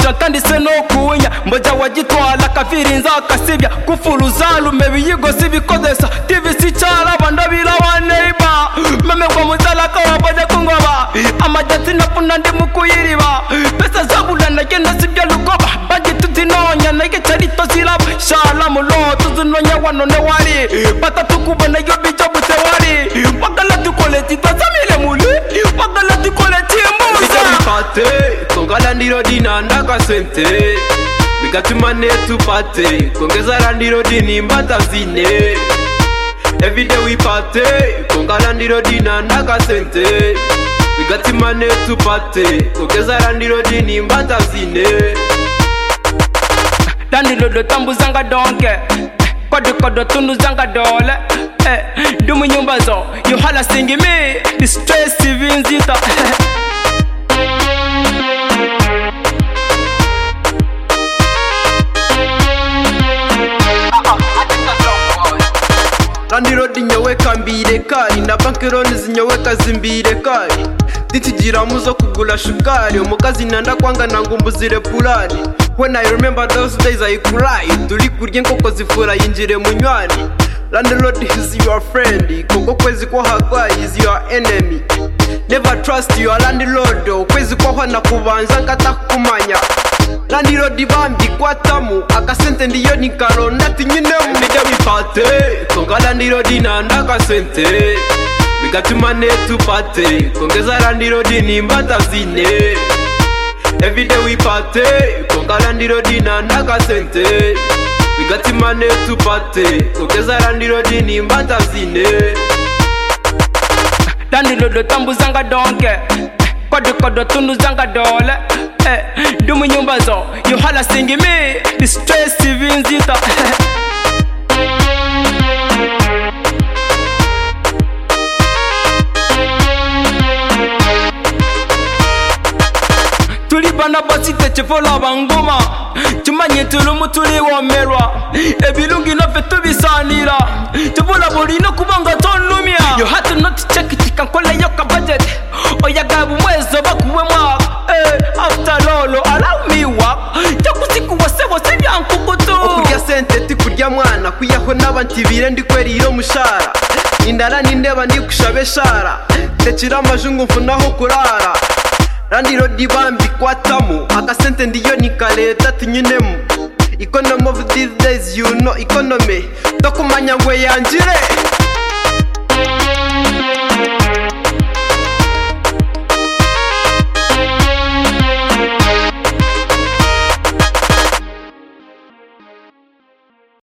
deja ntandise no kunya mboja wagitwala kavirinza akasibya kufuruza lume biyigo sibikodesa tvc cyara bandabira wa neighbor meme kwa muzala ka wabode kungoba amajati napuna ndi mukuyiriba pesa zabula nake nasibya lukoba baje tutinonya nake charito ziraba shala mulo tuzunonya wanone wari batatu kubona yo bicho butewari wakala tukoleti tazamile muli wakala tukoleti mbuza Bijabipate kongala ndiro dina ndaka sente bigatumane tupate kongeza randiro dini mbata zine everyday we party kongala ndiro dina ndaka sente bigatumane tupate kongeza randiro dini mbata zine dandilo do tambuzanga donke kodo tundu zanga dole dumu nyumba zo you hala singi me the stress vinzita Randiro dinyoweka mbire kari na bankeroni zinyoweka zimbire kari ditigira muzo kugula shukari umukazi nanda kwanga nangumbuzire pulani. When I remember those days I cry turi kurye nkoko zifura yinjire munywani. Landlord is your friend koko kwezi kwa hagwa is your enemy. Never trust your landlord kwezi kwa hana kubanza katakumanya. Landlord bambi kwatamu akasente ndiyo nikaro nati nyine Bijabipate kongala ndiro dina ndaka sente bigatumane tupate kongeza randiro dini mbata zine everyday we party kongala ndiro dina ndaka sente bigatumane tupate kongeza randiro dini mbata zine dandilo do tambuzanga donke kodo tundu zanga dole dumu nyumba zo you hala singi me the stress vinzita tulibana basite chefola bangoma tumanye tulumu tuli womerwa ebilungi nofe tubisanira chefola bolino kubanga tonumya you had to not check it kankola yoka budget oyagabu mwezo bakuwe mwaka after all allow me walk jakusiku wasebo sebyankukutu okurya sente tikurya mwana kuyaho n'abantibire ndikweriro mushara indara nindeba ndikushabe shara tekira amajungu mfunaho kurara randiro dibambi kwatamu akasente ndiyo nikaleta tinyinemu economy of these days you know economy tokumanya ngwe yanjire